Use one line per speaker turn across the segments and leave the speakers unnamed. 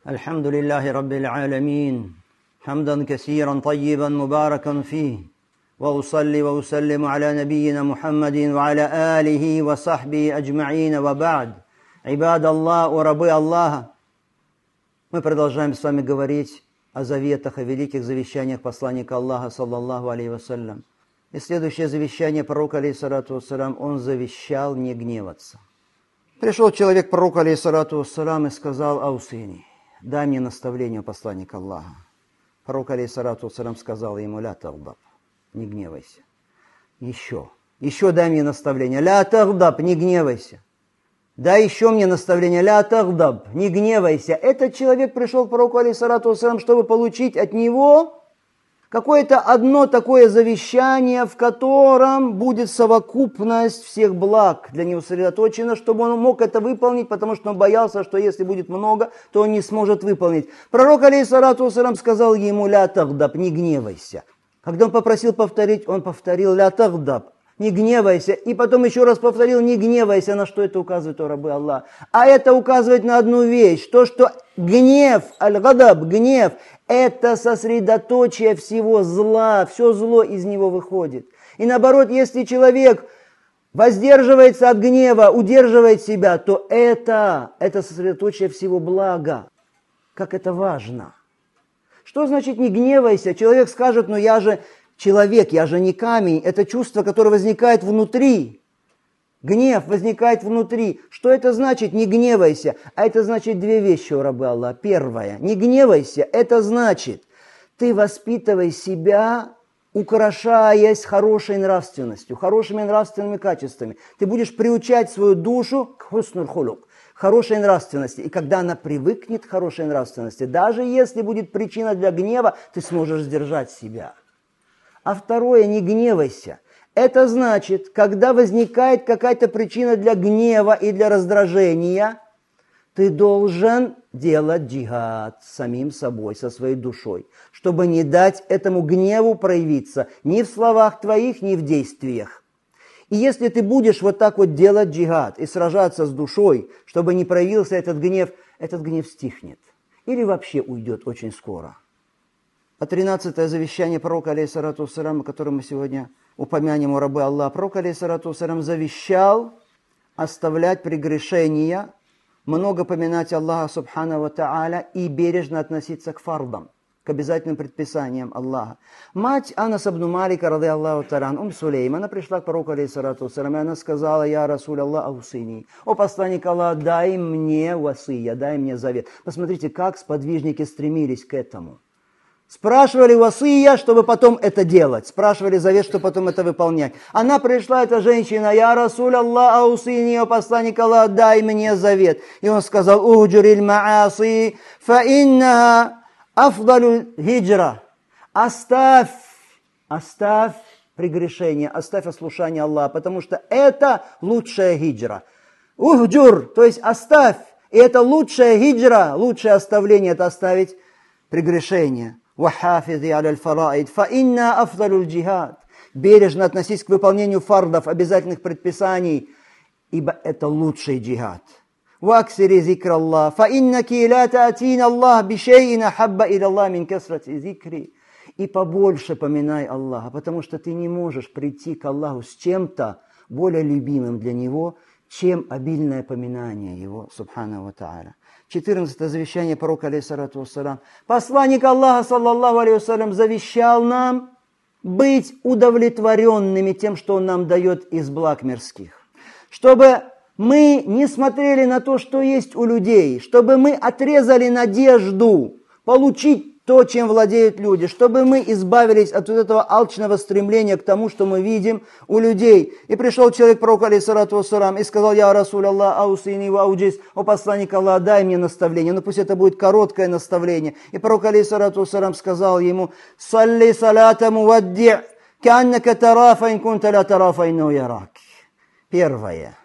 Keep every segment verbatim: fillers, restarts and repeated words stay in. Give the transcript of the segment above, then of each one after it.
الحمد لله رب العالمين حمدا كثيرا طيبا مباركا فيه وأصلي وأسلم على نبينا محمد وعلى آله وصحبه أجمعين وبعد عباد الله ورабы Аллаха. Мы продолжаем с вами говорить о заветах, о великих завещаниях посланника Аллаха, саллаллаху алейхи вассалям. И следующее завещание пророка, алейхиссалату вассалям, он завещал не гневаться. Пришел человек к пророку, алейхиссалату вассалям, и сказал: «Аусини, дай мне наставление, посланник Аллаха». Пророк, алейхиссалату вассалям, сказал ему: «Ля тагдаб, не гневайся». Еще, еще дай мне наставление. «Ля тагдаб, не гневайся». Дай еще мне наставление. «Ля тагдаб, не гневайся». Этот человек пришел к пророку, алейхиссалату вассалям, чтобы получить от него какое-то одно такое завещание, в котором будет совокупность всех благ для него сосредоточена, чтобы он мог это выполнить, потому что он боялся, что если будет много, то он не сможет выполнить. Пророк, алейхиссалату вассалям, сказал ему: «Ля тагдаб, не гневайся». Когда он попросил повторить, он повторил: «Ля тагдаб, не гневайся». И потом еще раз повторил: «Не гневайся». На что это указывает, о рабы Аллаха? А это указывает на одну вещь. То, что гнев, аль-гадаб, гнев, это сосредоточие всего зла. Все зло из него выходит. И наоборот, если человек воздерживается от гнева, удерживает себя, то это, это сосредоточие всего блага. Как это важно. Что значит не гневайся? Человек скажет: ну я же человек, я же не камень. Это чувство, которое возникает внутри. Гнев возникает внутри. Что это значит не гневайся? А это значит две вещи, о рабы Аллаха. Первое. Не гневайся. Это значит, ты воспитывай себя, украшаясь хорошей нравственностью, хорошими нравственными качествами. Ты будешь приучать свою душу к хуснул хулук, хорошей нравственности. И когда она привыкнет к хорошей нравственности, даже если будет причина для гнева, ты сможешь сдержать себя. А второе, не гневайся. Это значит, когда возникает какая-то причина для гнева и для раздражения, ты должен делать джихад с самим собой, со своей душой, чтобы не дать этому гневу проявиться ни в словах твоих, ни в действиях. И если ты будешь вот так вот делать джихад и сражаться с душой, чтобы не проявился этот гнев, этот гнев стихнет. Или вообще уйдет очень скоро. А тринадцатое завещание пророка, алейхиссалату вассалям, о котором мы сегодня упомянем, о рабы Аллаха. Пророк, алейхиссалату вассалям, завещал оставлять прегрешения, много поминать Аллаха субхана ва тааля и бережно относиться к фардам, к обязательным предписаниям Аллаха. Мать Анас ибн Малика, рады Аллаху таран, Ум Сулейм, она пришла к пророку, алейхиссалату вассалям, и она сказала: «Я Расуль Аллах, аусини». О посланник Аллаха, дай мне васия, дай мне завет. Посмотрите, как сподвижники стремились к этому. Спрашивали васия, чтобы потом это делать. Спрашивали завет, чтобы потом это выполнять. Она пришла, эта женщина: «Я Расуль Аллах, аусини, о посланник Аллаха, дай мне завет». И он сказал: «Ухджуриль мааси, фа иннаха афдалю хиджра». Оставь, оставь прегрешение, оставь ослушание Аллаха, потому что это лучшая хиджра. Ухджур, то есть оставь. И это лучшая хиджра, лучшее оставление, это оставить прегрешение. «Вахафизи аля фараид, фа инна афдалю джихад». Бережно относись к выполнению фардов, обязательных предписаний, ибо это лучший джихад. «Ваксири зикр Аллах, фа иннаки ла таатин Аллах бишейин ахабба иля Аллах мин касрати зикри». И побольше поминай Аллаха, потому что ты не можешь прийти к Аллаху с чем-то более любимым для Него, чем обильное поминание Его, субхана ва тааля. четырнадцатое завещание пророка, алейхиссалату вассалям. Посланник Аллаха, саллаллаху алейхи вассалям, завещал нам быть удовлетворенными тем, что Он нам дает из благ мирских. Чтобы мы не смотрели на то, что есть у людей, чтобы мы отрезали надежду получить то, чем владеют люди, чтобы мы избавились от вот этого алчного стремления к тому, что мы видим у людей. И пришел человек к пророку, алейхиссалату вассалям, и сказал: «Я Расуль Аллах, аусини ва ауджис». О посланник Аллаха, дай мне наставление. Но пусть это будет короткое наставление. И пророк, алейхиссалату вассалям, сказал ему: «Салли салата мувадди, кааннака тарафа ин кунта ла тарафа инну ярак». Первое.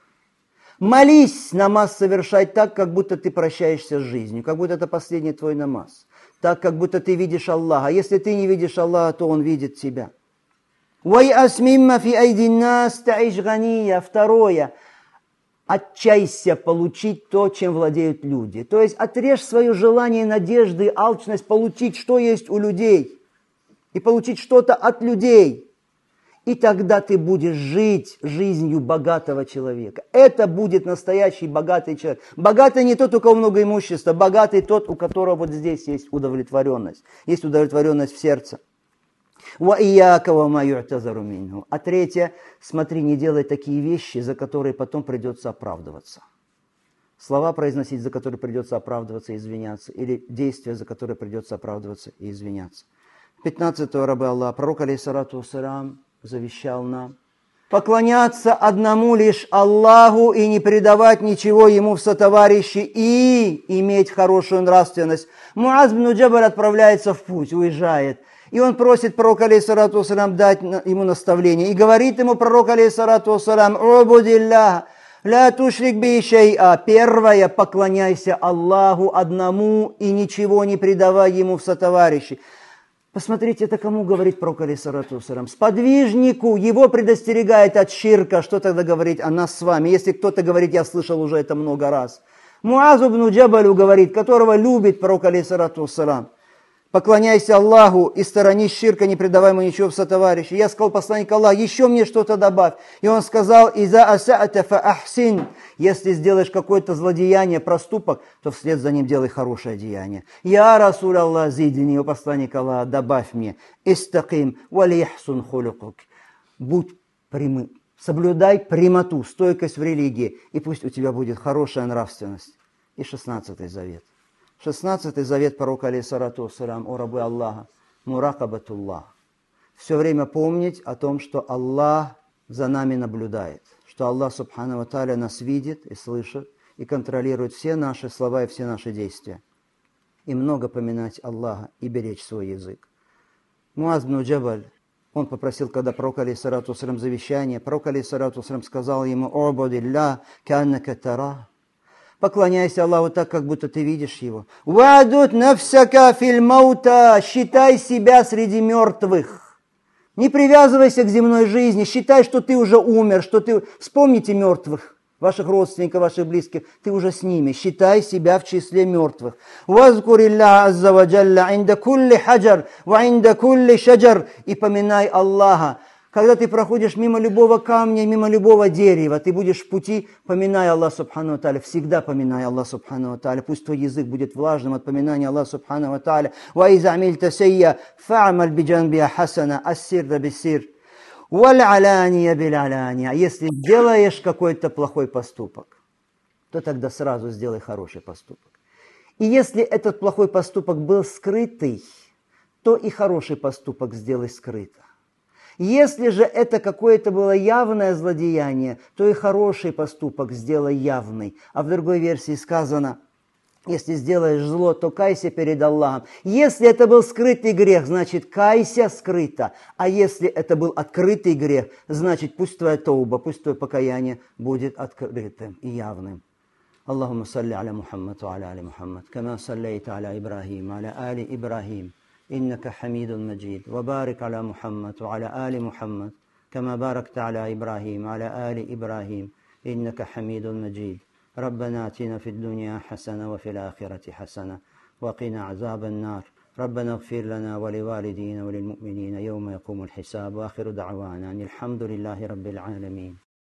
Молись, намаз совершать так, как будто ты прощаешься с жизнью, как будто это последний твой намаз. Так, как будто ты видишь Аллаха. А если ты не видишь Аллаха, то Он видит тебя. Второе. отчайся получить то, чем владеют люди. То есть отрежь свое желание, надежды, алчность получить, что есть у людей. И получить что-то от людей. И тогда ты будешь жить жизнью богатого человека. Это будет настоящий богатый человек. Богатый не тот, у кого много имущества. Богатый тот, у которого вот здесь есть удовлетворенность. Есть удовлетворенность в сердце. А третье, смотри, не делай такие вещи, за которые потом придется оправдываться. Слова произносить, за которые придется оправдываться и извиняться. Или действия, за которые придется оправдываться и извиняться. пятнадцатое рабы Аллаха, пророк алейхиссалату вассалям завещал нам поклоняться одному лишь Аллаху и не предавать ничего ему в сотоварищи и иметь хорошую нравственность. Муаз бин Джабаль отправляется в путь, уезжает. И он просит пророка алейхиссалату вассалям дать ему наставление. И говорит ему пророк алейхиссалату вассалям: «Убудиллах, ля тушрик би шай'a». Первое, поклоняйся Аллаху одному и ничего не предавай ему в сотоварищи. Посмотрите, это кому говорит пророк алейхиссалату вассалям? Сподвижнику, его предостерегает от ширка. Что тогда говорить о нас с вами? Если кто-то говорит, я слышал уже это много раз. Муазу бну Джабалю говорит, которого любит пророк алейхиссалату вассалям: поклоняйся Аллаху и сторонись ширка, не предавай ему ничего в сотоварищи. Я сказал: посланник Аллаха, еще мне что-то добавь. И он сказал: «Иза аса'ата фа ахсин». Если сделаешь какое-то злодеяние, проступок, то вслед за ним делай хорошее деяние. Я Расуль Аллах зидни, о посланник Аллаха, добавь мне: истаким валихсун хулюкук. Будь прямым, соблюдай прямоту, стойкость в религии, и пусть у тебя будет хорошая нравственность. И шестнадцатый завет. шестнадцатый завет пророка алейхиссалату вассалям: о рабы Аллаха, муракабатуллах. Все время помнить о том, что Аллах за нами наблюдает, что Аллах субхану ва тааля нас видит и слышит, и контролирует все наши слова и все наши действия. И много поминать Аллаха и беречь свой язык. Муаз бин Джабаль, он попросил, когда пророк алейхиссалату вассалям завещание, пророк алейхиссалату вассалям сказал ему: «Убудиллах кааннака тарах». Поклоняйся Аллаху так, как будто ты видишь его. «Вадут нафсака филь маута». Считай себя среди мертвых. Не привязывайся к земной жизни. Считай, что ты уже умер, что ты... Вспомните мертвых, ваших родственников, ваших близких. Ты уже с ними. Считай себя в числе мертвых. «Вазкурилля азза ва джалля инда кулли хаджар ва инда кулли шаджар». И поминай Аллаха. Когда ты проходишь мимо любого камня, мимо любого дерева, ты будешь в пути, поминай Аллах субхану ва тааля, всегда поминай Аллах субхану ва тааля. Пусть твой язык будет влажным от поминания Аллаха субхану ва тааля. «Ва иза амильта сайя, фа'амаль биджанбиа хасана, ассирра биссир, валь алания биль алания». Если делаешь какой-то плохой поступок, то тогда сразу сделай хороший поступок. И если этот плохой поступок был скрытый, то и хороший поступок сделай скрыто. Если же это какое-то было явное злодеяние, то и хороший поступок сделай явный. А в другой версии сказано: если сделаешь зло, то кайся перед Аллахом. Если это был скрытый грех, значит кайся скрыто. А если это был открытый грех, значит пусть твоя тауба, пусть твое покаяние будет открытым и явным. Аллахумма салли аля Мухаммад ва аля али Мухаммад, кама саллейта аля Ибрахим, аля али Ибрахим. إنك حميد مجيد وبارك على محمد وعلى آل محمد كما باركت على إبراهيم وعلى آل إبراهيم إنك حميد مجيد ربنا آتنا في الدنيا حسنة وفي الآخرة حسنة وقنا عذاب النار ربنا اغفر لنا ولوالدينا وللمؤمنين يوم يقوم الحساب وآخر دعوانا أن الحمد لله رب العالمين.